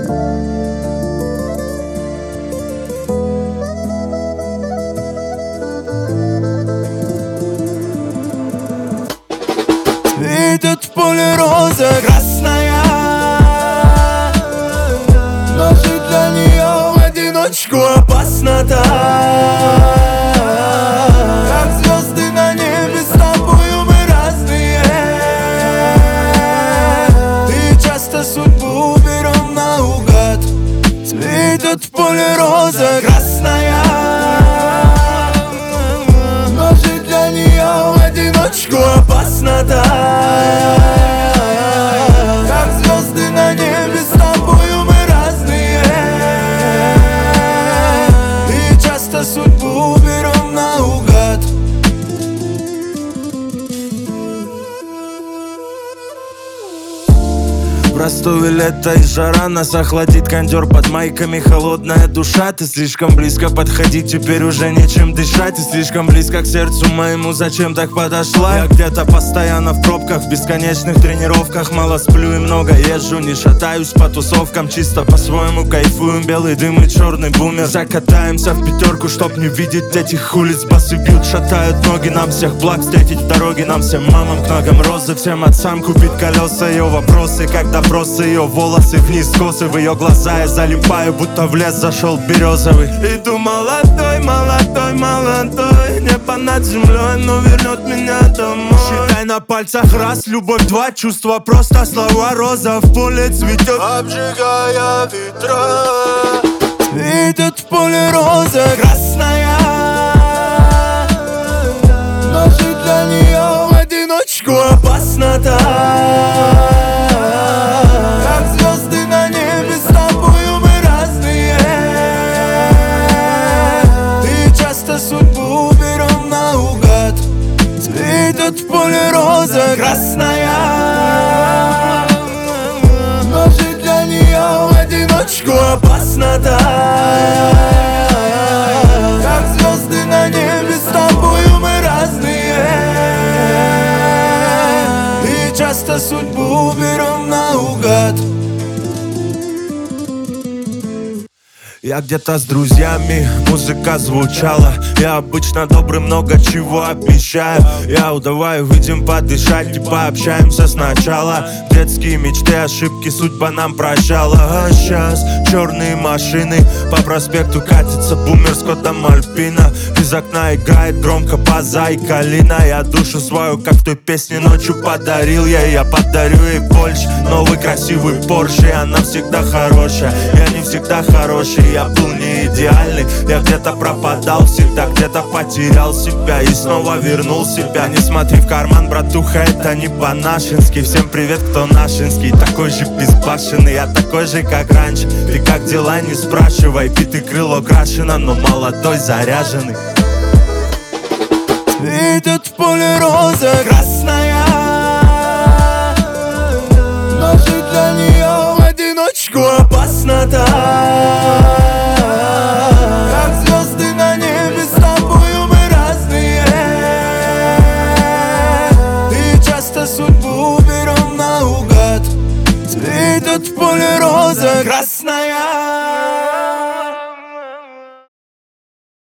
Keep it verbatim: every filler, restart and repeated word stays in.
Цветет в поле роза красная, но жить для нее в одиночку опасно так. Как звезды на небе, с тобою мы разные. Ты часто судьбу берем наугад. Цветет в поле роза красная, но жить для нее в одиночку опасно так. Как звезды на небе, с тобою мы разные. И часто судьбу берем наугад. Простое лето и жара, нас охладит кондер под майками. Холодная душа, ты слишком близко подходи, теперь уже нечем дышать. Ты слишком близко к сердцу моему, зачем так подошла? Я где-то постоянно в пробках, в бесконечных тренировках. Мало сплю и много езжу, не шатаюсь по тусовкам. Чисто по-своему кайфуем, белый дым и черный бумер. Закатаемся в пятерку, чтоб не видеть этих улиц. Басы бьют, шатают ноги, нам всех благ встретить в дороге. Нам всем мамам к ногам розы, всем отцам купить колеса. Ее вопросы, когда просто ее волосы вниз косы, в ее глаза я залипаю, будто в лес зашел березовый. Иду молодой, молодой, молодой, небо над землей, но вернет меня домой. Считай на пальцах раз, любовь два, чувства просто, слова роза в поле цветет, обжигая ветра. Цветет в поле роза красная, но жить для нее в одиночку опасно так. Судьбу берем наугад. Цветет в поле роза красная, но жить для нее в одиночку опасно так. Как звезды на небе, с тобою мы разные. И часто судьбу берем наугад. Я где-то с друзьями, музыка звучала. Я обычно добрый, много чего обещаю. Я давай выйдем подышать и пообщаемся сначала. Детские мечты, ошибки судьба нам прощала. А сейчас черные машины по проспекту катится бумер с кодом Альпина. Из окна играет громко база и калина. Я душу свою, как в той песне, ночью подарил я. Я подарю ей больше, новый красивый Порше. И она всегда хорошая, я не всегда хороший. Я был не идеальный, я где-то пропадал всегда, где-то потерял себя и снова вернул себя. Не смотри в карман, братуха, это не по-нашенски. Всем привет, кто нашинский, такой же безбашенный, я такой же, как раньше. Ты как дела, не спрашивай, битый крыло крашено, но молодой, заряженный. Цветет в поле роза красная, но жить для нее в одиночку опасно так. Как звезды на небе, с тобою мы разные. И часто судьбу берем наугад. Цветет в поле роза красная,